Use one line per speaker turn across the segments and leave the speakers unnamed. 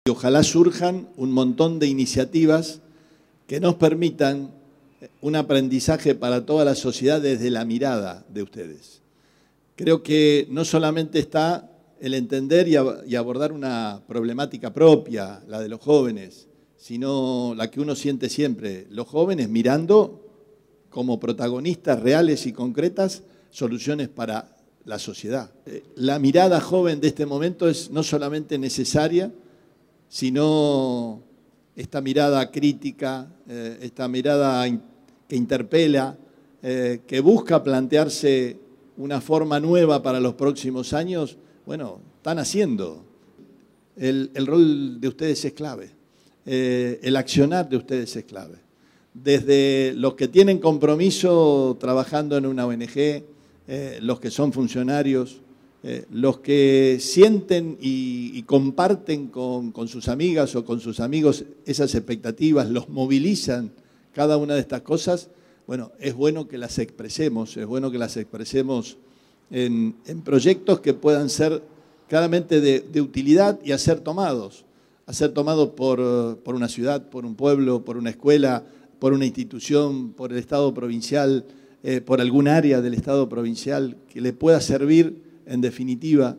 Y ojalá surjan un montón de iniciativas que nos permitan un aprendizaje para toda la sociedad desde la mirada de ustedes. Creo que no solamente está el entender y abordar una problemática propia, la de los jóvenes, sino la que uno siente siempre, los jóvenes mirando como protagonistas reales y concretas soluciones para la sociedad. La mirada joven de este momento es no solamente necesaria, sino esta mirada crítica, esta mirada que interpela, que busca plantearse una forma nueva para los próximos años. Bueno, están haciendo. El rol de ustedes es clave, el accionar de ustedes es clave. Desde los que tienen compromiso trabajando en una ONG, los que son funcionarios, los que sienten y comparten con sus amigas o con sus amigos esas expectativas, los movilizan cada una de estas cosas. Bueno, es bueno que las expresemos, en proyectos que puedan ser claramente de utilidad y a ser tomados por una ciudad, por un pueblo, por una escuela, por una institución, por el Estado provincial, por algún área del Estado provincial que le pueda servir en definitiva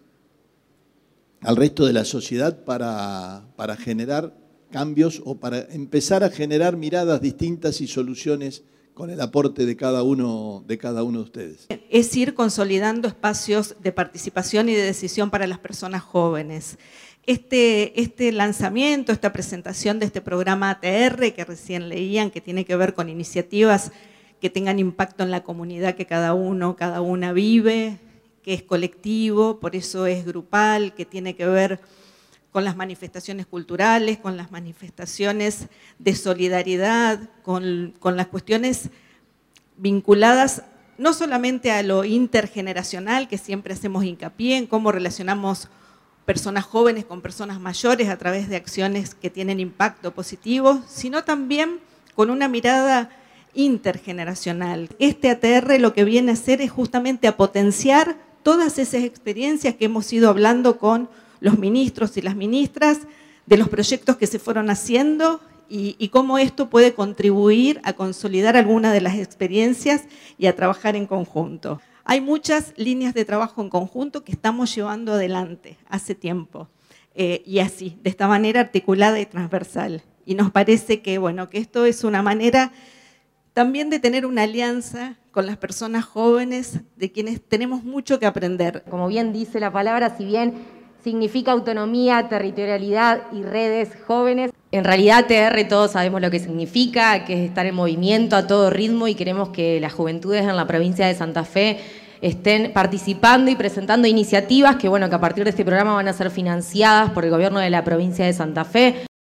al resto de la sociedad para generar cambios o para empezar a generar miradas distintas y soluciones con el aporte de cada uno de ustedes.
Es ir consolidando espacios de participación y de decisión para las personas jóvenes. Este lanzamiento, esta presentación de este programa ATR que recién leían, que tiene que ver con iniciativas que tengan impacto en la comunidad que cada una vive, que es colectivo, por eso es grupal, que tiene que ver con las manifestaciones culturales, con las manifestaciones de solidaridad, con las cuestiones vinculadas no solamente a lo intergeneracional, que siempre hacemos hincapié en cómo relacionamos personas jóvenes con personas mayores a través de acciones que tienen impacto positivo, sino también con una mirada intergeneracional. Este ATR lo que viene a hacer es justamente a potenciar todas esas experiencias que hemos ido hablando con los ministros y las ministras, de los proyectos que se fueron haciendo y cómo esto puede contribuir a consolidar algunas de las experiencias y a trabajar en conjunto. Hay muchas líneas de trabajo en conjunto que estamos llevando adelante hace tiempo y así, de esta manera articulada y transversal. Y nos parece que, bueno, que esto es una manera también de tener una alianza con las personas jóvenes, de quienes tenemos mucho que aprender.
Como bien dice la palabra, si bien significa autonomía, territorialidad y redes jóvenes, en realidad TR todos sabemos lo que significa, que es estar en movimiento a todo ritmo y queremos que las juventudes en la provincia de Santa Fe estén participando y presentando iniciativas que, bueno, que a partir de este programa van a ser financiadas por el gobierno de la provincia de Santa Fe.